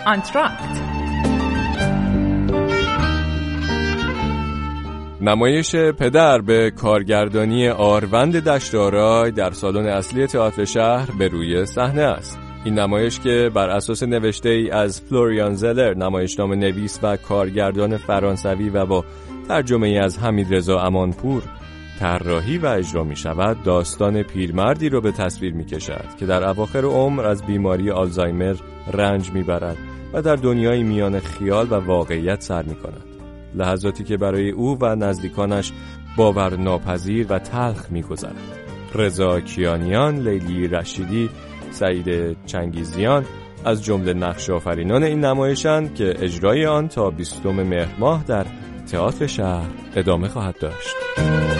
آنتراکت. نمایش پدر به کارگردانی آروند دشت‌آرای در سالن اصلی تئاتر شهر به روی صحنه است. این نمایش که بر اساس نوشته‌ای از فلوریان زلر، نمایشنامه نویس و کارگردان فرانسوی و با ترجمه‌ای از حمیدرضا امانپور طراحی و اجرا می شود، داستان پیرمردی رو به تصویر می کشد که در اواخر عمر از بیماری آلزایمر رنج می برد و در دنیای میان خیال و واقعیت سر می کند. لحظاتی که برای او و نزدیکانش باور ناپذیر و تلخ می گذرد. رضا کیانیان، لیلی رشیدی، سعید چنگیزیان از جمله نقش آفرینان این نمایشند که اجرای آن تا 20 مهر ماه در تئاتر شهر ادامه خواهد داشت.